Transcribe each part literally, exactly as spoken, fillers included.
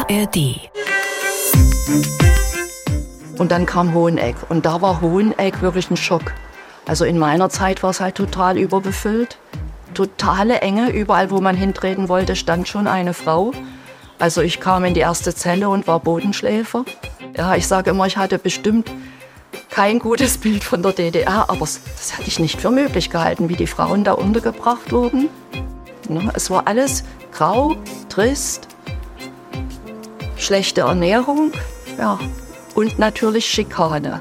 R D. Und dann kam Hoheneck und da war Hoheneck wirklich ein Schock. Also in meiner Zeit war es halt total überbefüllt. Totale Enge, überall wo man hintreten wollte, stand schon eine Frau. Also ich kam in die erste Zelle und war Bodenschläfer. Ja, ich sage immer, ich hatte bestimmt kein gutes Bild von der D D R, aber das hatte ich nicht für möglich gehalten, wie die Frauen da untergebracht wurden. Es war alles grau, trist, schlechte Ernährung, ja, und natürlich Schikane.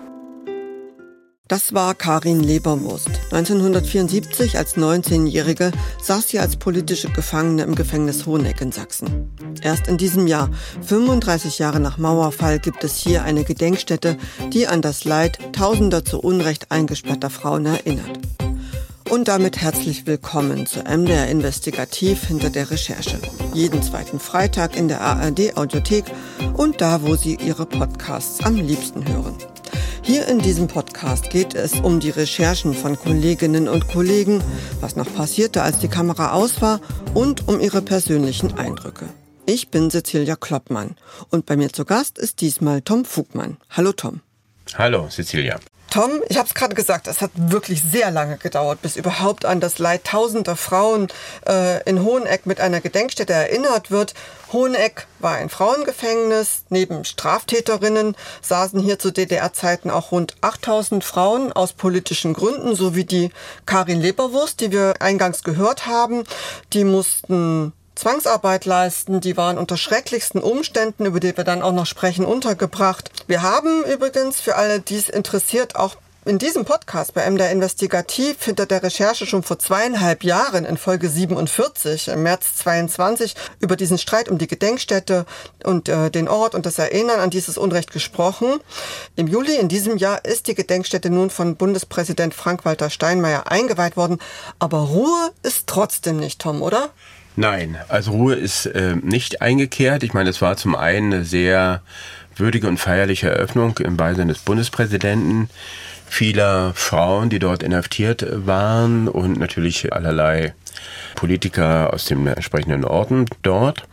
Das war Karin Leberwurst. neunzehnhundertvierundsiebzig als neunzehnjährige saß sie als politische Gefangene im Gefängnis Hoheneck in Sachsen. Erst in diesem Jahr, fünfunddreißig Jahre nach Mauerfall, gibt es hier eine Gedenkstätte, die an das Leid tausender zu Unrecht eingesperrter Frauen erinnert. Und damit herzlich willkommen zu M D R Investigativ hinter der Recherche. Jeden zweiten Freitag in der A R D Audiothek und da, wo Sie Ihre Podcasts am liebsten hören. Hier in diesem Podcast geht es um die Recherchen von Kolleginnen und Kollegen, was noch passierte, als die Kamera aus war, und um ihre persönlichen Eindrücke. Ich bin Cecilia Kloppmann und bei mir zu Gast ist diesmal Tom Fugmann. Hallo Tom. Hallo Cecilia. Tom, ich habe es gerade gesagt, es hat wirklich sehr lange gedauert, bis überhaupt an das Leid tausender Frauen äh, in Hoheneck mit einer Gedenkstätte erinnert wird. Hoheneck war ein Frauengefängnis. Neben Straftäterinnen saßen hier zu D D R-Zeiten auch rund achttausend Frauen aus politischen Gründen, so wie die Karin Leberwurst, die wir eingangs gehört haben. Die mussten Zwangsarbeit leisten, die waren unter schrecklichsten Umständen, über die wir dann auch noch sprechen, untergebracht. Wir haben übrigens, für alle, die es interessiert, auch in diesem Podcast bei M D R Investigativ hinter der Recherche schon vor zweieinhalb Jahren in Folge siebenundvierzig, im März zweiundzwanzig, über diesen Streit um die Gedenkstätte und äh, den Ort und das Erinnern an dieses Unrecht gesprochen. Im Juli in diesem Jahr ist die Gedenkstätte nun von Bundespräsident Frank-Walter Steinmeier eingeweiht worden. Aber Ruhe ist trotzdem nicht, Tom, oder? Nein, also Ruhe ist äh, nicht eingekehrt. Ich meine, es war zum einen eine sehr würdige und feierliche Eröffnung im Beisein des Bundespräsidenten, vieler Frauen, die dort inhaftiert waren und natürlich allerlei Politiker aus den entsprechenden Orten dort.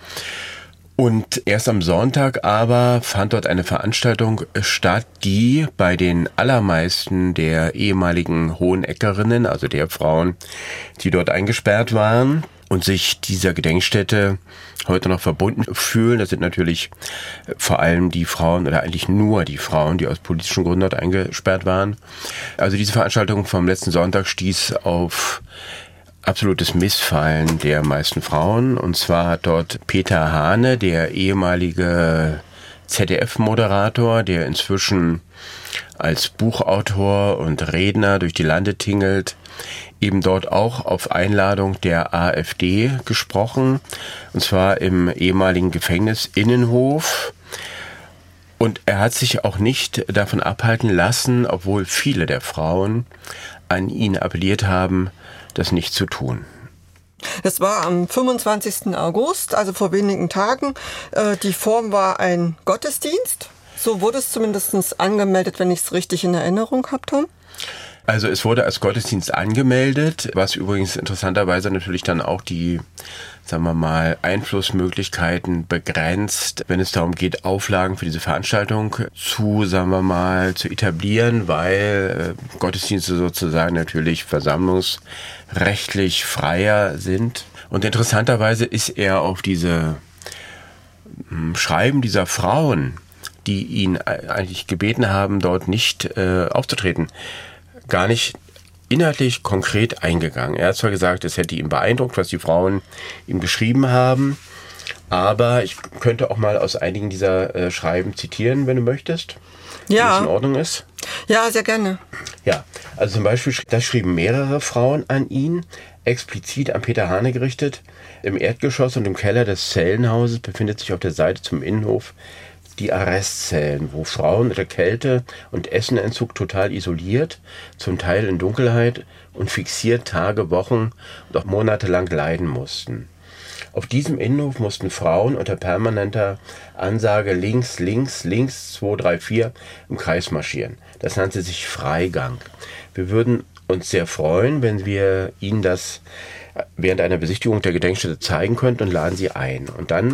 Und erst am Sonntag aber fand dort eine Veranstaltung statt, die bei den allermeisten der ehemaligen Hoheneckerinnen, also der Frauen, die dort eingesperrt waren und sich dieser Gedenkstätte heute noch verbunden fühlen. Das sind natürlich vor allem die Frauen oder eigentlich nur die Frauen, die aus politischen Gründen dort eingesperrt waren. Also diese Veranstaltung vom letzten Sonntag stieß auf absolutes Missfallen der meisten Frauen. Und zwar hat dort Peter Hane, der ehemalige Z D F-Moderator, der inzwischen als Buchautor und Redner durch die Lande tingelt, eben dort auch auf Einladung der AfD gesprochen, und zwar im ehemaligen Gefängnis Innenhof. Und er hat sich auch nicht davon abhalten lassen, obwohl viele der Frauen an ihn appelliert haben, das nicht zu tun. Das war am fünfundzwanzigsten August, also vor wenigen Tagen. Die Form war ein Gottesdienst. So wurde es zumindest angemeldet, wenn ich es richtig in Erinnerung habe, Tom. Also es wurde als Gottesdienst angemeldet, was übrigens interessanterweise natürlich dann auch die, sagen wir mal, Einflussmöglichkeiten begrenzt, wenn es darum geht, Auflagen für diese Veranstaltung zu, sagen wir mal, zu etablieren, weil äh, Gottesdienste sozusagen natürlich versammlungsrechtlich freier sind. Und interessanterweise ist er auf diese mh, Schreiben dieser Frauen, die ihn eigentlich gebeten haben, dort nicht äh, aufzutreten, gar nicht inhaltlich konkret eingegangen. Er hat zwar gesagt, es hätte ihn beeindruckt, was die Frauen ihm geschrieben haben, aber ich könnte auch mal aus einigen dieser äh, Schreiben zitieren, wenn du möchtest. Ja. Wenn das in Ordnung ist. Ja, sehr gerne. Ja, also zum Beispiel, das schrieben mehrere Frauen an ihn, explizit an Peter Hane gerichtet. Im Erdgeschoss und im Keller des Zellenhauses befindet sich auf der Seite zum Innenhof die Arrestzellen, wo Frauen unter Kälte und Essenentzug total isoliert, zum Teil in Dunkelheit und fixiert Tage, Wochen und auch monatelang leiden mussten. Auf diesem Innenhof mussten Frauen unter permanenter Ansage links, links, links, zwei, drei, vier im Kreis marschieren. Das nannte sich Freigang. Wir würden uns sehr freuen, wenn wir Ihnen das während einer Besichtigung der Gedenkstätte zeigen könnten und laden Sie ein. Und dann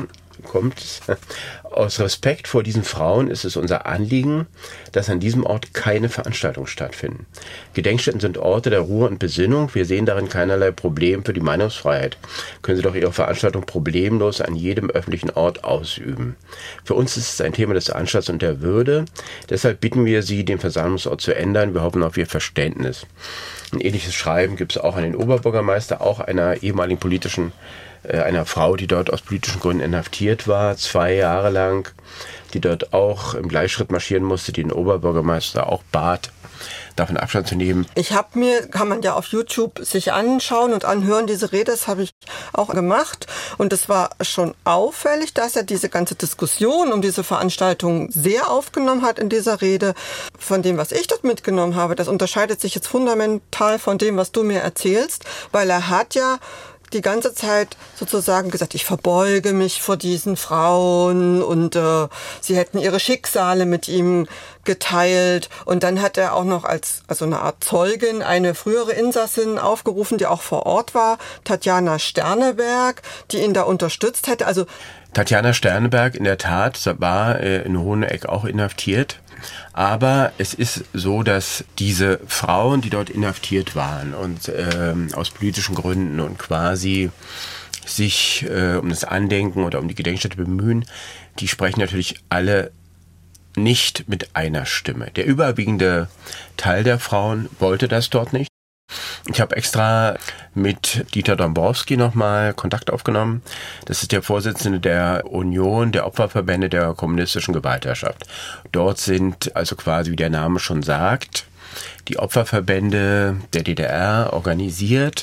kommt. Aus Respekt vor diesen Frauen ist es unser Anliegen, dass an diesem Ort keine Veranstaltungen stattfinden. Gedenkstätten sind Orte der Ruhe und Besinnung. Wir sehen darin keinerlei Problem für die Meinungsfreiheit. Können Sie doch Ihre Veranstaltung problemlos an jedem öffentlichen Ort ausüben. Für uns ist es ein Thema des Anstands und der Würde. Deshalb bitten wir Sie, den Versammlungsort zu ändern. Wir hoffen auf Ihr Verständnis. Ein ähnliches Schreiben gibt es auch an den Oberbürgermeister, auch einer ehemaligen politischen, äh, einer Frau, die dort aus politischen Gründen inhaftiert war, zwei Jahre lang, die dort auch im Gleichschritt marschieren musste, die den Oberbürgermeister auch bat, davon Abstand zu nehmen. Ich habe mir, kann man ja auf YouTube sich anschauen und anhören, diese Rede, das habe ich auch gemacht. Und es war schon auffällig, dass er diese ganze Diskussion um diese Veranstaltung sehr aufgenommen hat in dieser Rede. Von dem, was ich dort mitgenommen habe, das unterscheidet sich jetzt fundamental von dem, was du mir erzählst, weil er hat ja die ganze Zeit sozusagen gesagt, ich verbeuge mich vor diesen Frauen und äh, sie hätten ihre Schicksale mit ihm geteilt. Und dann hat er auch noch als also eine Art Zeugin eine frühere Insassin aufgerufen, die auch vor Ort war, Tatjana Sterneberg, die ihn da unterstützt hätte. Also Tatjana Sterneberg in der Tat war äh, in Hoheneck auch inhaftiert. Aber es ist so, dass diese Frauen, die dort inhaftiert waren und ähm, aus politischen Gründen und quasi sich äh, um das Andenken oder um die Gedenkstätte bemühen, die sprechen natürlich alle nicht mit einer Stimme. Der überwiegende Teil der Frauen wollte das dort nicht. Ich habe extra mit Dieter Dombrowski nochmal Kontakt aufgenommen. Das ist der Vorsitzende der Union der Opferverbände der kommunistischen Gewaltherrschaft. Dort sind also quasi, wie der Name schon sagt, die Opferverbände der D D R organisiert.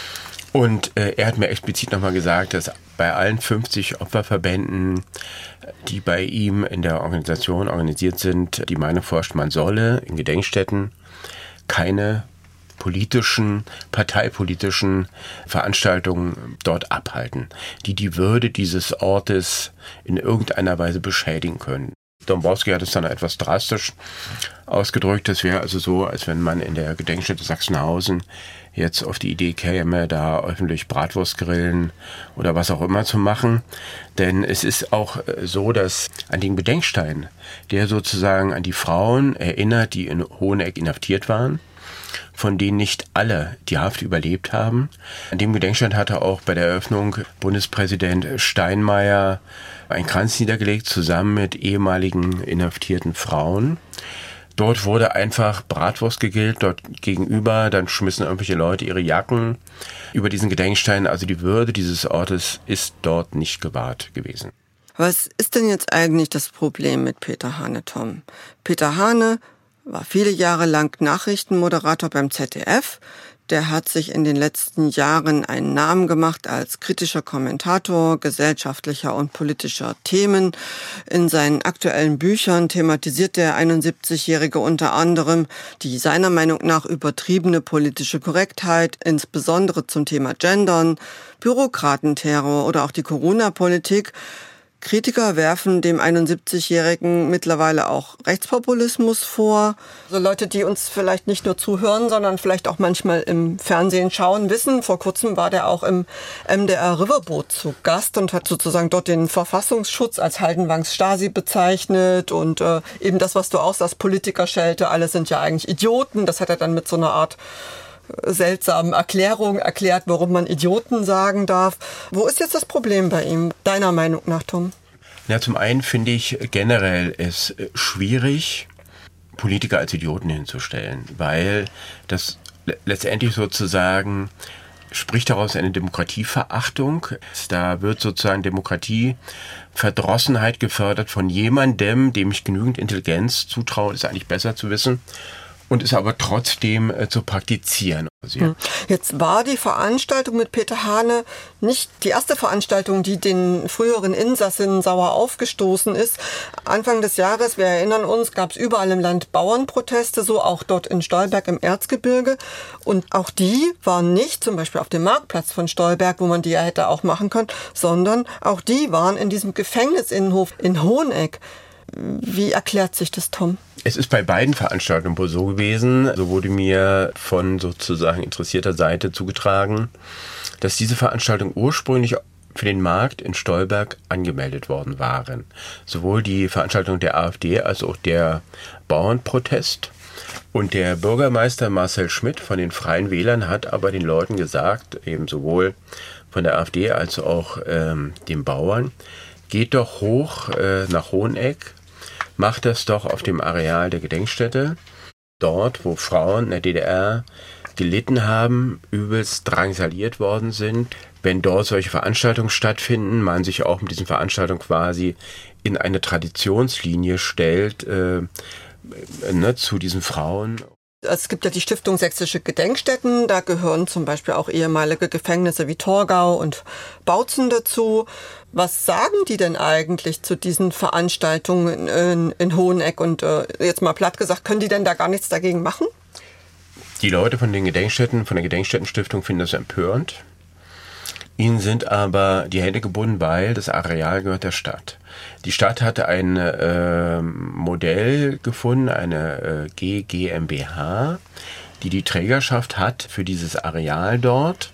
Und äh, er hat mir explizit nochmal gesagt, dass bei allen fünfzig Opferverbänden, die bei ihm in der Organisation organisiert sind, die Meinung forscht, man solle in Gedenkstätten keine politischen, parteipolitischen Veranstaltungen dort abhalten, die die Würde dieses Ortes in irgendeiner Weise beschädigen können. Dombrowski hat es dann etwas drastisch ausgedrückt. Das wäre also so, als wenn man in der Gedenkstätte Sachsenhausen jetzt auf die Idee käme, da öffentlich Bratwurst grillen oder was auch immer zu machen. Denn es ist auch so, dass an den Gedenkstein, der sozusagen an die Frauen erinnert, die in Hoheneck inhaftiert waren, von denen nicht alle die Haft überlebt haben. An dem Gedenkstein hatte auch bei der Eröffnung Bundespräsident Steinmeier einen Kranz niedergelegt, zusammen mit ehemaligen inhaftierten Frauen. Dort wurde einfach Bratwurst gegrillt, dort gegenüber, dann schmissen irgendwelche Leute ihre Jacken über diesen Gedenkstein. Also die Würde dieses Ortes ist dort nicht gewahrt gewesen. Was ist denn jetzt eigentlich das Problem mit Peter Hane, Tom? Peter Hane war viele Jahre lang Nachrichtenmoderator beim Z D F. Der hat sich in den letzten Jahren einen Namen gemacht als kritischer Kommentator gesellschaftlicher und politischer Themen. In seinen aktuellen Büchern thematisiert der einundsiebzigjährige unter anderem die seiner Meinung nach übertriebene politische Korrektheit, insbesondere zum Thema Gendern, Bürokratenterror oder auch die Corona-Politik. Kritiker werfen dem einundsiebzigjährigen mittlerweile auch Rechtspopulismus vor. Also Leute, die uns vielleicht nicht nur zuhören, sondern vielleicht auch manchmal im Fernsehen schauen, wissen, vor kurzem war der auch im M D R Riverboat zu Gast und hat sozusagen dort den Verfassungsschutz als Haldenwangs Stasi bezeichnet und äh, eben das, was du auch sagst, Politikerschelte, alle sind ja eigentlich Idioten. Das hat er dann mit so einer Art seltsamen Erklärung erklärt, warum man Idioten sagen darf. Wo ist jetzt das Problem bei ihm, deiner Meinung nach, Tom? Ja, zum einen finde ich generell es schwierig, Politiker als Idioten hinzustellen, weil das letztendlich sozusagen spricht daraus eine Demokratieverachtung. Da wird sozusagen Demokratieverdrossenheit gefördert von jemandem, dem ich genügend Intelligenz zutraue, ist eigentlich besser zu wissen, und es aber trotzdem äh, zu praktizieren. Jetzt war die Veranstaltung mit Peter Hane nicht die erste Veranstaltung, die den früheren Insassinnen sauer aufgestoßen ist. Anfang des Jahres, wir erinnern uns, gab es überall im Land Bauernproteste, so auch dort in Stolberg im Erzgebirge. Und auch die waren nicht zum Beispiel auf dem Marktplatz von Stolberg, wo man die ja hätte auch machen können, sondern auch die waren in diesem Gefängnisinnenhof in Hoheneck. Wie erklärt sich das, Tom? Es ist bei beiden Veranstaltungen wohl so gewesen, so wurde mir von sozusagen interessierter Seite zugetragen, dass diese Veranstaltung ursprünglich für den Markt in Stolberg angemeldet worden waren. Sowohl die Veranstaltung der AfD als auch der Bauernprotest. Und der Bürgermeister Marcel Schmidt von den Freien Wählern hat aber den Leuten gesagt, eben sowohl von der AfD als auch ähm, den Bauern, geht doch hoch äh, nach Hoheneck, macht das doch auf dem Areal der Gedenkstätte, dort, wo Frauen in der D D R gelitten haben, übelst drangsaliert worden sind. Wenn dort solche Veranstaltungen stattfinden, man sich auch mit diesen Veranstaltungen quasi in eine Traditionslinie stellt, äh, ne, zu diesen Frauen. Es gibt ja die Stiftung Sächsische Gedenkstätten, da gehören zum Beispiel auch ehemalige Gefängnisse wie Torgau und Bautzen dazu. Was sagen die denn eigentlich zu diesen Veranstaltungen in, in Hoheneck? Und äh, jetzt mal platt gesagt, können die denn da gar nichts dagegen machen? Die Leute von den Gedenkstätten, von der Gedenkstättenstiftung finden das empörend. Ihnen sind aber die Hände gebunden, weil das Areal gehört der Stadt. Die Stadt hatte ein äh, Modell gefunden, eine äh, G GmbH, die die Trägerschaft hat für dieses Areal dort.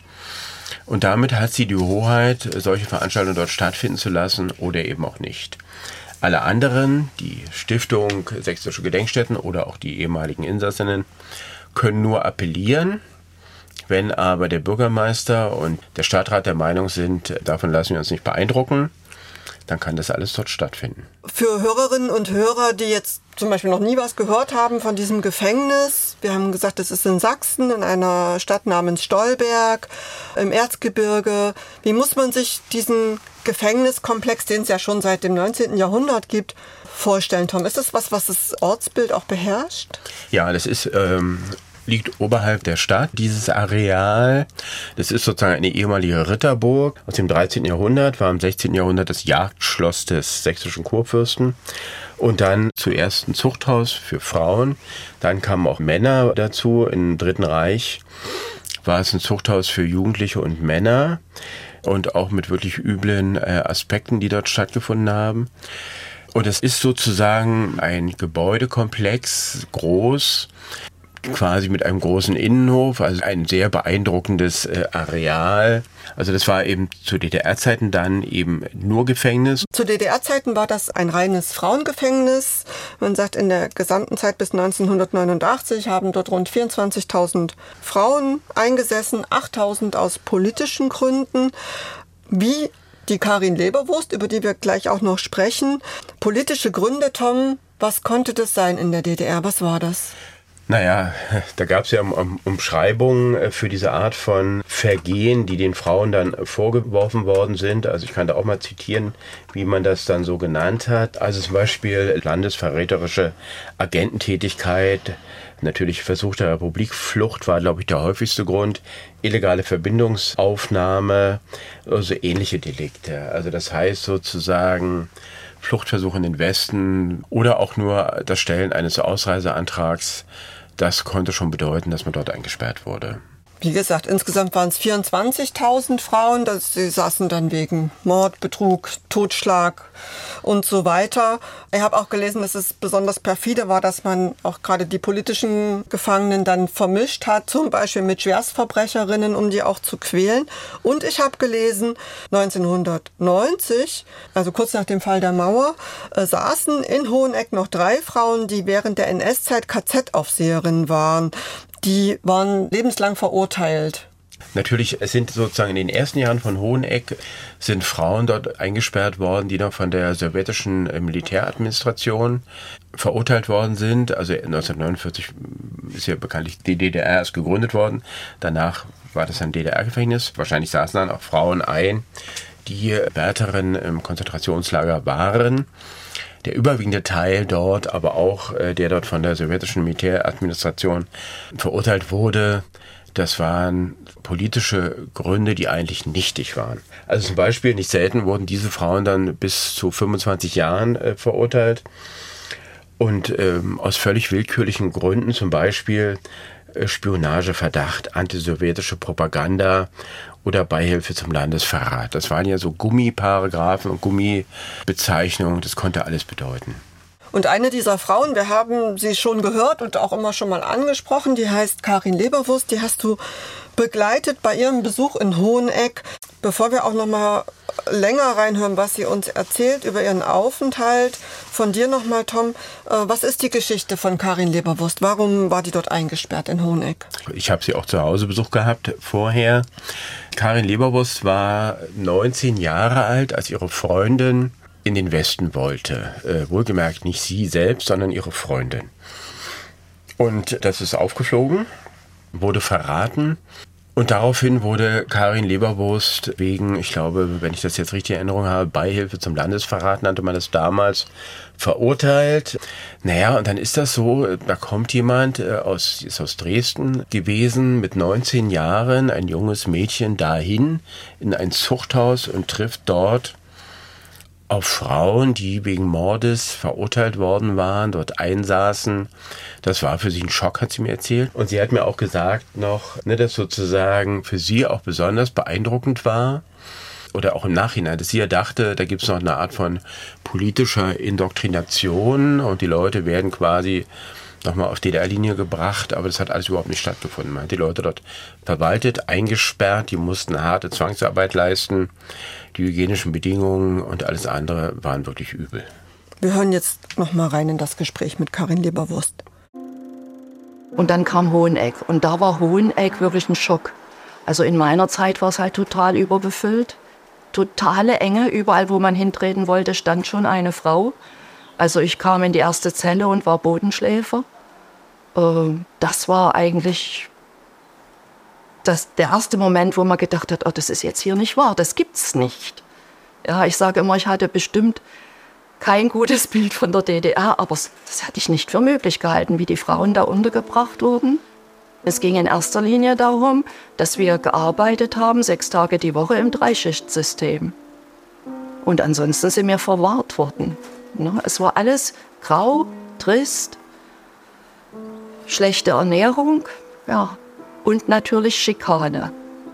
Und damit hat sie die Hoheit, solche Veranstaltungen dort stattfinden zu lassen oder eben auch nicht. Alle anderen, die Stiftung Sächsische Gedenkstätten oder auch die ehemaligen Insassinnen, können nur appellieren. Wenn aber der Bürgermeister und der Stadtrat der Meinung sind, davon lassen wir uns nicht beeindrucken, dann kann das alles dort stattfinden. Für Hörerinnen und Hörer, die jetzt zum Beispiel noch nie was gehört haben von diesem Gefängnis, wir haben gesagt, es ist in Sachsen, in einer Stadt namens Stolberg, im Erzgebirge. Wie muss man sich diesen Gefängniskomplex, den es ja schon seit dem neunzehnten Jahrhundert gibt, vorstellen, Tom? Ist das was, was das Ortsbild auch beherrscht? Ja, das ist... Ähm liegt oberhalb der Stadt, dieses Areal. Das ist sozusagen eine ehemalige Ritterburg aus dem dreizehnten Jahrhundert, war im sechzehnten Jahrhundert das Jagdschloss des sächsischen Kurfürsten. Und dann zuerst ein Zuchthaus für Frauen. Dann kamen auch Männer dazu. Im Dritten Reich war es ein Zuchthaus für Jugendliche und Männer. Und auch mit wirklich üblen äh, Aspekten, die dort stattgefunden haben. Und es ist sozusagen ein Gebäudekomplex, groß, quasi mit einem großen Innenhof, also ein sehr beeindruckendes äh, Areal. Also das war eben zu D D R-Zeiten dann eben nur Gefängnis. Zu D D R-Zeiten war das ein reines Frauengefängnis. Man sagt, in der gesamten Zeit bis neunzehnhundertneunundachtzig haben dort rund vierundzwanzigtausend Frauen eingesessen, achttausend aus politischen Gründen. Wie die Karin Leberwurst, über die wir gleich auch noch sprechen. Politische Gründe, Tom, was konnte das sein in der D D R? Was war das? Naja, da gab es ja um, Umschreibungen für diese Art von Vergehen, die den Frauen dann vorgeworfen worden sind. Also ich kann da auch mal zitieren, wie man das dann so genannt hat. Also zum Beispiel landesverräterische Agententätigkeit, natürlich Versuch der Republikflucht war, glaube ich, der häufigste Grund, illegale Verbindungsaufnahme, also ähnliche Delikte. Also das heißt sozusagen Fluchtversuch in den Westen oder auch nur das Stellen eines Ausreiseantrags, das konnte schon bedeuten, dass man dort eingesperrt wurde. Wie gesagt, insgesamt waren es vierundzwanzigtausend Frauen. Das, sie saßen dann wegen Mord, Betrug, Totschlag und so weiter. Ich habe auch gelesen, dass es besonders perfide war, dass man auch gerade die politischen Gefangenen dann vermischt hat, zum Beispiel mit Schwerstverbrecherinnen, um die auch zu quälen. Und ich habe gelesen, neunzehnhundertneunzig, also kurz nach dem Fall der Mauer, äh, saßen in Hoheneck noch drei Frauen, die während der N S-Zeit K Z-Aufseherinnen waren. Die waren lebenslang verurteilt. Natürlich, es sind sozusagen in den ersten Jahren von Hoheneck sind Frauen dort eingesperrt worden, die noch von der sowjetischen Militäradministration verurteilt worden sind. Also neunzehnhundertneunundvierzig ist ja bekanntlich die D D R erst gegründet worden. Danach war das ein D D R-Gefängnis. Wahrscheinlich saßen dann auch Frauen ein, die Wärterinnen im Konzentrationslager waren. Der überwiegende Teil dort, aber auch äh, der dort von der sowjetischen Militäradministration verurteilt wurde, das waren politische Gründe, die eigentlich nichtig waren. Also zum Beispiel, nicht selten wurden diese Frauen dann bis zu fünfundzwanzig Jahren äh, verurteilt und ähm, aus völlig willkürlichen Gründen, zum Beispiel äh, Spionageverdacht, antisowjetische Propaganda oder Beihilfe zum Landesverrat. Das waren ja so Gummiparagraphen und Gummibezeichnungen, das konnte alles bedeuten. Und eine dieser Frauen, wir haben sie schon gehört und auch immer schon mal angesprochen, die heißt Karin Leberwurst, die hast du begleitet bei ihrem Besuch in Hoheneck. Bevor wir auch noch mal länger reinhören, was sie uns erzählt über ihren Aufenthalt. Von dir nochmal, Tom. Was ist die Geschichte von Karin Leberwurst? Warum war die dort eingesperrt in Hoheneck? Ich habe sie auch zu Hause Besuch gehabt vorher. Karin Leberwurst war neunzehn Jahre alt, als ihre Freundin in den Westen wollte. Äh, wohlgemerkt nicht sie selbst, sondern ihre Freundin. Und das ist aufgeflogen, wurde verraten. Und daraufhin wurde Karin Leberwurst wegen, ich glaube, wenn ich das jetzt richtig in Erinnerung habe, Beihilfe zum Landesverrat nannte man das damals, verurteilt. Naja, und dann ist das so, da kommt jemand, äh, aus, ist aus Dresden gewesen, mit neunzehn Jahren, ein junges Mädchen dahin in ein Zuchthaus und trifft dort auf Frauen, die wegen Mordes verurteilt worden waren, dort einsaßen. Das war für sie ein Schock, hat sie mir erzählt. Und sie hat mir auch gesagt noch, ne, dass sozusagen für sie auch besonders beeindruckend war, oder auch im Nachhinein, dass sie ja dachte, da gibt es noch eine Art von politischer Indoktrination und die Leute werden quasi nochmal auf D D R-Linie gebracht, aber das hat alles überhaupt nicht stattgefunden. Man hat die Leute dort verwaltet, eingesperrt, die mussten harte Zwangsarbeit leisten, die hygienischen Bedingungen und alles andere waren wirklich übel. Wir hören jetzt nochmal rein in das Gespräch mit Karin Leberwurst. Und dann kam Hoheneck und da war Hoheneck wirklich ein Schock. Also in meiner Zeit war es halt total überbefüllt, totale Enge, überall wo man hintreten wollte, stand schon eine Frau. Also ich kam in die erste Zelle und war Bodenschläfer. Das war eigentlich das, der erste Moment, wo man gedacht hat, oh, das ist jetzt hier nicht wahr, das gibt's nicht. Ja, ich sage immer, ich hatte bestimmt kein gutes Bild von der D D R, aber das hatte ich nicht für möglich gehalten, wie die Frauen da untergebracht wurden. Es ging in erster Linie darum, dass wir gearbeitet haben, sechs Tage die Woche im Dreischichtsystem. Und ansonsten sind wir verwahrt worden. Es war alles grau, trist, schlechte Ernährung, ja, und natürlich Schikane.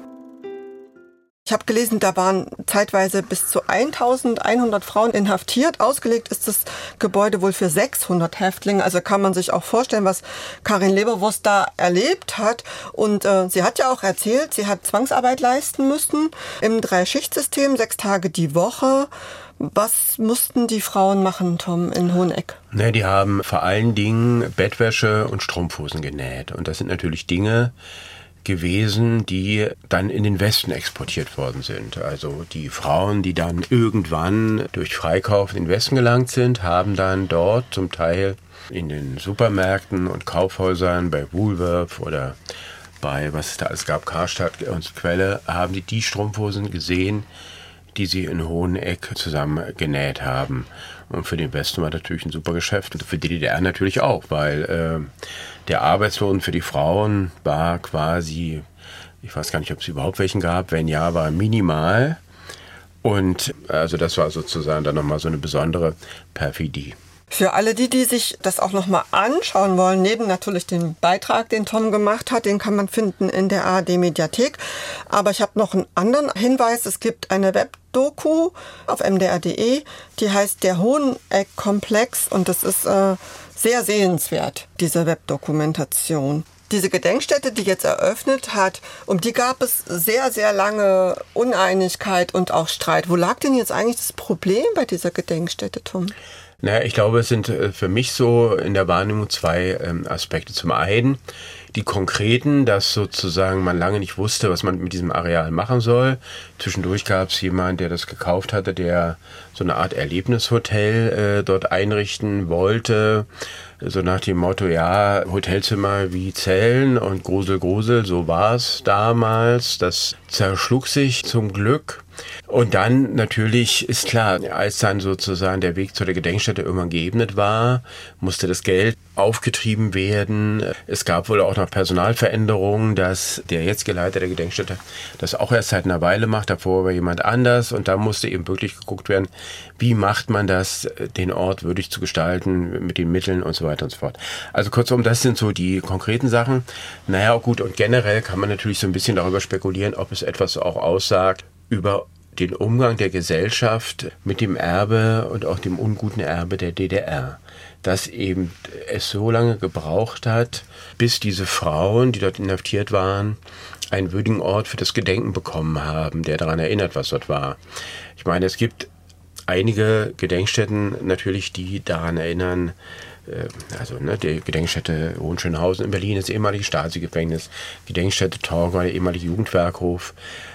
Ich habe gelesen, da waren zeitweise bis zu eintausendeinhundert Frauen inhaftiert. Ausgelegt ist das Gebäude wohl für sechshundert Häftlinge. Also kann man sich auch vorstellen, was Karin Leberwurst da erlebt hat. Und äh, sie hat ja auch erzählt, sie hat Zwangsarbeit leisten müssen im Dreischichtsystem, sechs Tage die Woche. Was mussten die Frauen machen, Tom, in Hoheneck? Ne, die haben vor allen Dingen Bettwäsche und Strumpfhosen genäht. Und das sind natürlich Dinge gewesen, die dann in den Westen exportiert worden sind. Also die Frauen, die dann irgendwann durch Freikauf in den Westen gelangt sind, haben dann dort zum Teil in den Supermärkten und Kaufhäusern, bei Woolworth oder bei, was es da alles gab, Karstadt und Quelle, haben die die Strumpfhosen gesehen, die sie in Hoheneck zusammen genäht haben. Und für den Westen war das natürlich ein super Geschäft. Und für die D D R natürlich auch, weil äh, der Arbeitslohn für die Frauen war quasi, ich weiß gar nicht, ob es überhaupt welchen gab, wenn ja, war minimal. Und also das war sozusagen dann nochmal so eine besondere Perfidie. Für alle die, die sich das auch nochmal anschauen wollen, neben natürlich dem Beitrag, den Tom gemacht hat, den kann man finden in der A R D-Mediathek. Aber ich habe noch einen anderen Hinweis. Es gibt eine Webdoku auf m d r punkt d e, die heißt Der Hoheneck-Komplex und das ist äh, sehr sehenswert, diese Webdokumentation. Diese Gedenkstätte, die jetzt eröffnet hat, um die gab es sehr, sehr lange Uneinigkeit und auch Streit. Wo lag denn jetzt eigentlich das Problem bei dieser Gedenkstätte, Tom? Naja, ich glaube, es sind für mich so in der Wahrnehmung zwei ähm, Aspekte. Zum einen die konkreten, dass sozusagen man lange nicht wusste, was man mit diesem Areal machen soll. Zwischendurch gab es jemanden, der das gekauft hatte, der so eine Art Erlebnishotel äh, dort einrichten wollte. So nach dem Motto, ja, Hotelzimmer wie Zellen und Grusel, Grusel, so war es damals. Das zerschlug sich zum Glück. Und dann natürlich ist klar, als dann sozusagen der Weg zu der Gedenkstätte irgendwann geebnet war, musste das Geld aufgetrieben werden. Es gab wohl auch noch Personalveränderungen, dass der jetzige Leiter der Gedenkstätte das auch erst seit einer Weile macht, davor war jemand anders und da musste eben wirklich geguckt werden, wie macht man das, den Ort würdig zu gestalten mit den Mitteln und so weiter und so fort. Also kurzum, das sind so die konkreten Sachen. Naja, gut, und generell kann man natürlich so ein bisschen darüber spekulieren, ob es etwas auch aussagt über den Umgang der Gesellschaft mit dem Erbe und auch dem unguten Erbe der D D R. Dass eben es so lange gebraucht hat, bis diese Frauen, die dort inhaftiert waren, einen würdigen Ort für das Gedenken bekommen haben, der daran erinnert, was dort war. Ich meine, es gibt einige Gedenkstätten natürlich, die daran erinnern, also ne, die Gedenkstätte Hohenschönhausen in Berlin, das ehemalige Stasi-Gefängnis, Gedenkstätte Torgau, der ehemalige Jugendwerkhof.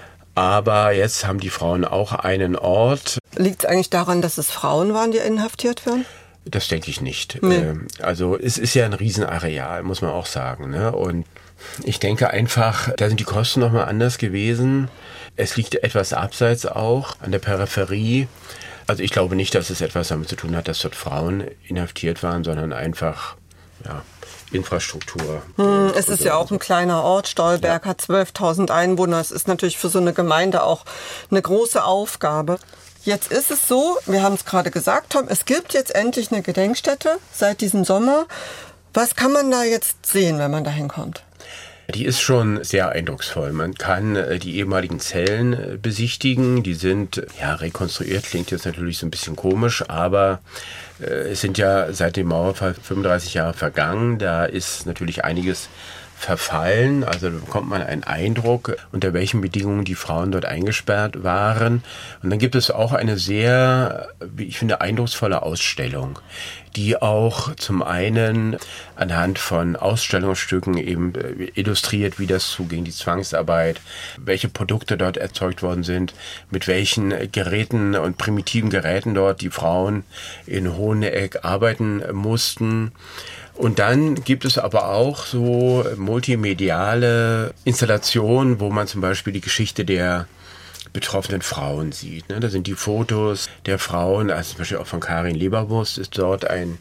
Aber jetzt haben die Frauen auch einen Ort. Liegt es eigentlich daran, dass es Frauen waren, die inhaftiert werden? Das denke ich nicht. Nee. Also es ist ja ein Riesenareal, muss man auch sagen. Ne? Und ich denke einfach, da sind die Kosten nochmal anders gewesen. Es liegt etwas abseits auch, an der Peripherie. Also ich glaube nicht, dass es etwas damit zu tun hat, dass dort Frauen inhaftiert waren, sondern einfach ja, Infrastruktur. Hm, es ist ja auch ein kleiner Ort. Stolberg ja. hat zwölftausend Einwohner. Es ist natürlich für so eine Gemeinde auch eine große Aufgabe. Jetzt ist es so, wir haben es gerade gesagt, Tom, es gibt jetzt endlich eine Gedenkstätte seit diesem Sommer. Was kann man da jetzt sehen, wenn man da hinkommt? Die ist schon sehr eindrucksvoll. Man kann äh, die ehemaligen Zellen äh, besichtigen. Die sind ja rekonstruiert, klingt jetzt natürlich so ein bisschen komisch, aber äh, es sind ja seit dem Mauerfall fünfunddreißig Jahre vergangen. Da ist natürlich einiges verfallen. Also da bekommt man einen Eindruck, unter welchen Bedingungen die Frauen dort eingesperrt waren. Und dann gibt es auch eine sehr, wie ich finde, eindrucksvolle Ausstellung, die auch zum einen anhand von Ausstellungsstücken eben illustriert, wie das zuging, die Zwangsarbeit, welche Produkte dort erzeugt worden sind, mit welchen Geräten und primitiven Geräten dort die Frauen in Hoheneck arbeiten mussten. Und dann gibt es aber auch so multimediale Installationen, wo man zum Beispiel die Geschichte der betroffenen Frauen sieht. Da sind die Fotos der Frauen, also zum Beispiel auch von Karin Leberwurst ist dort ein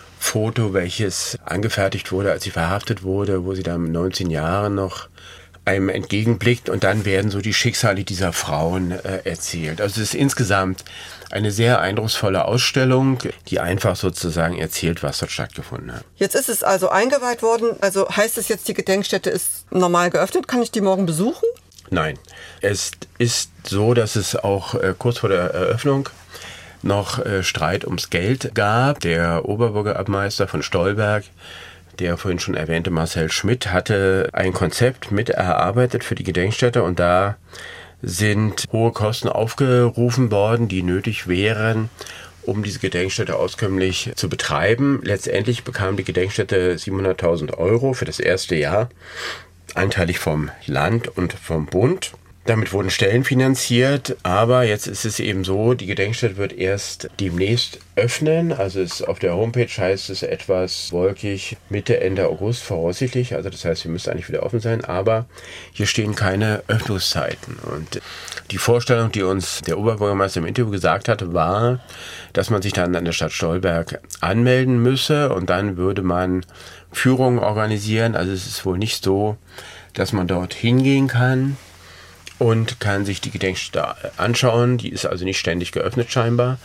Foto, welches angefertigt wurde, als sie verhaftet wurde, wo sie dann mit neunzehn Jahren noch einem entgegenblickt und dann werden so die Schicksale dieser Frauen äh, erzählt. Also es ist insgesamt eine sehr eindrucksvolle Ausstellung, die einfach sozusagen erzählt, was dort stattgefunden hat. Jetzt ist es also eingeweiht worden, also heißt es jetzt, die Gedenkstätte ist normal geöffnet? Kann ich die morgen besuchen? Nein, es ist so, dass es auch äh, kurz vor der Eröffnung noch äh, Streit ums Geld gab. Der Oberbürgermeister von Stolberg, der vorhin schon erwähnte Marcel Schmidt, hatte ein Konzept mit erarbeitet für die Gedenkstätte und da sind hohe Kosten aufgerufen worden, die nötig wären, um diese Gedenkstätte auskömmlich zu betreiben. Letztendlich bekam die Gedenkstätte siebenhunderttausend Euro für das erste Jahr, anteilig vom Land und vom Bund. Damit wurden Stellen finanziert, aber jetzt ist es eben so, die Gedenkstätte wird erst demnächst öffnen. Also es, auf der Homepage heißt es etwas wolkig Mitte, Ende August voraussichtlich. Also das heißt, wir müssen eigentlich wieder offen sein, aber hier stehen keine Öffnungszeiten. Und die Vorstellung, die uns der Oberbürgermeister im Interview gesagt hatte, war, dass man sich dann an der Stadt Stolberg anmelden müsse und dann würde man Führungen organisieren. Also es ist wohl nicht so, dass man dort hingehen kann und kann sich die Gedenkstätte anschauen. Die ist also nicht ständig geöffnet scheinbar.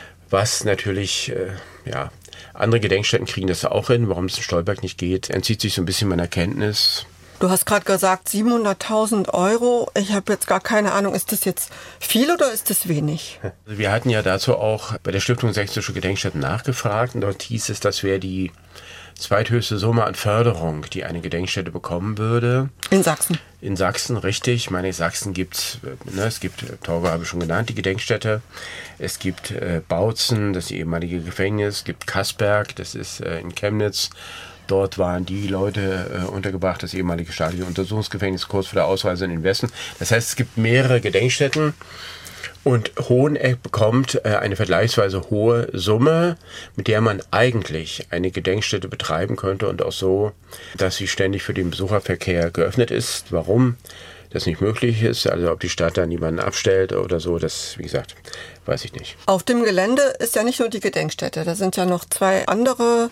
Was natürlich, äh, ja, andere Gedenkstätten kriegen das auch hin. Warum es in Stolberg nicht geht, entzieht sich so ein bisschen meiner Kenntnis. Du hast gerade gesagt siebenhunderttausend Euro. Ich habe jetzt gar keine Ahnung, ist das jetzt viel oder ist das wenig? Also wir hatten ja dazu auch bei der Stiftung Sächsische Gedenkstätten nachgefragt. Und dort hieß es, das wäre die zweithöchste Summe an Förderung, die eine Gedenkstätte bekommen würde. In Sachsen? In Sachsen, richtig. Ich meine, in Sachsen gibt es, ne, es gibt, Torgau habe ich schon genannt, die Gedenkstätte. Es gibt äh, Bautzen, das ehemalige Gefängnis. Es gibt Kassberg, das ist äh, in Chemnitz. Dort waren die Leute äh, untergebracht, das ehemalige staatliche Untersuchungsgefängnis, kurz vor der Ausreise in den Westen. Das heißt, es gibt mehrere Gedenkstätten. Und Hoheneck bekommt äh, eine vergleichsweise hohe Summe, mit der man eigentlich eine Gedenkstätte betreiben könnte und auch so, dass sie ständig für den Besucherverkehr geöffnet ist. Warum das nicht möglich ist, also ob die Stadt da niemanden abstellt oder so, das, wie gesagt, weiß ich nicht. Auf dem Gelände ist ja nicht nur die Gedenkstätte, da sind ja noch zwei andere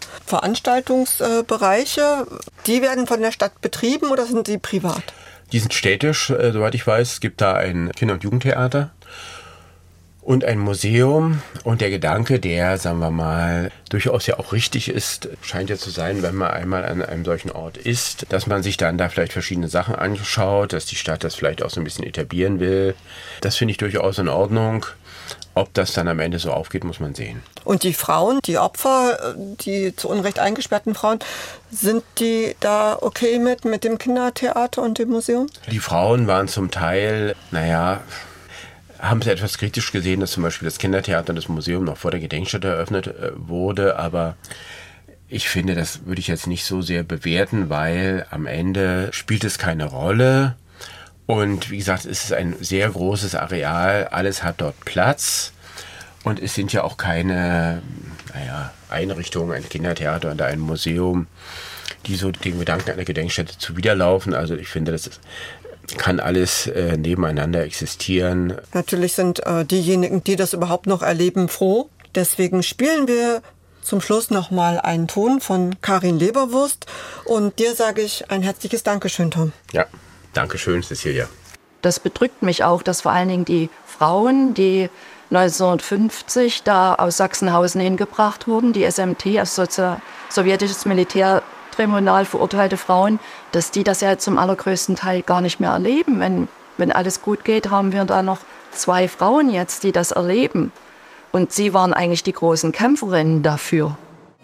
Veranstaltungsbereiche. Die werden von der Stadt betrieben oder sind die privat? Die sind städtisch, äh, soweit ich weiß. Es gibt da ein Kinder- und Jugendtheater. und ein Museum. Und der Gedanke, der, sagen wir mal, durchaus ja auch richtig ist, scheint ja zu sein, wenn man einmal an einem solchen Ort ist, dass man sich dann da vielleicht verschiedene Sachen anschaut, dass die Stadt das vielleicht auch so ein bisschen etablieren will. Das finde ich durchaus in Ordnung. Ob das dann am Ende so aufgeht, muss man sehen. Und die Frauen, die Opfer, die zu Unrecht eingesperrten Frauen, sind die da okay mit, mit dem Kindertheater und dem Museum? Die Frauen waren zum Teil, naja, haben sie etwas kritisch gesehen, dass zum Beispiel das Kindertheater und das Museum noch vor der Gedenkstätte eröffnet äh, wurde. Aber ich finde, das würde ich jetzt nicht so sehr bewerten, weil am Ende spielt es keine Rolle. Und wie gesagt, es ist ein sehr großes Areal, alles hat dort Platz. Und es sind ja auch keine naja, Einrichtungen, ein Kindertheater und ein Museum, die so dem Gedanken einer Gedenkstätte zuwiderlaufen. Also ich finde, das ist kann alles äh, nebeneinander existieren. Natürlich sind äh, diejenigen, die das überhaupt noch erleben, froh. Deswegen spielen wir zum Schluss nochmal einen Ton von Karin Leberwurst. Und dir sage ich ein herzliches Dankeschön, Tom. Ja, Dankeschön, Cecilia. Das bedrückt mich auch, dass vor allen Dingen die Frauen, die neunzehnhundertfünfzig da aus Sachsenhausen hingebracht wurden, die S M T, also Sozi- sowjetisches Militär, Tribunal verurteilte Frauen, dass die das ja zum allergrößten Teil gar nicht mehr erleben. Wenn, wenn alles gut geht, haben wir da noch zwei Frauen jetzt, die das erleben. Und sie waren eigentlich die großen Kämpferinnen dafür.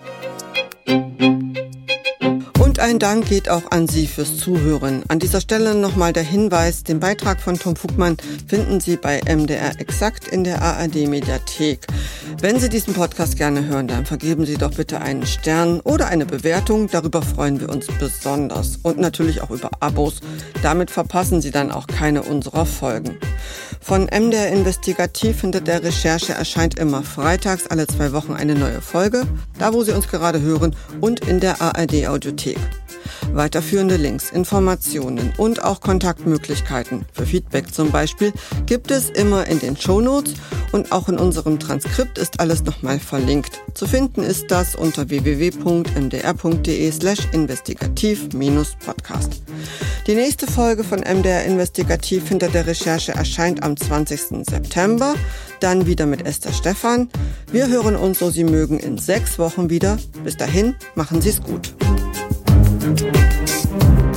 Und ein Dank geht auch an Sie fürs Zuhören. An dieser Stelle nochmal der Hinweis, den Beitrag von Tom Fugmann finden Sie bei M D R Exakt in der A R D-Mediathek. Wenn Sie diesen Podcast gerne hören, dann vergeben Sie doch bitte einen Stern oder eine Bewertung. Darüber freuen wir uns besonders. Und natürlich auch über Abos. Damit verpassen Sie dann auch keine unserer Folgen. Von M D R Investigativ hinter der Recherche erscheint immer freitags alle zwei Wochen eine neue Folge, da wo Sie uns gerade hören und in der A R D-Audiothek. Weiterführende Links, Informationen und auch Kontaktmöglichkeiten, für Feedback zum Beispiel, gibt es immer in den Shownotes und auch in unserem Transkript ist alles nochmal verlinkt. Zu finden ist das unter w w w punkt m d r punkt d e slash investigativ Podcast. Die nächste Folge von M D R Investigativ hinter der Recherche erscheint am zwanzigsten September, dann wieder mit Esther Stephan. Wir hören uns, so Sie mögen, in sechs Wochen wieder. Bis dahin, machen Sie es gut. Thank you.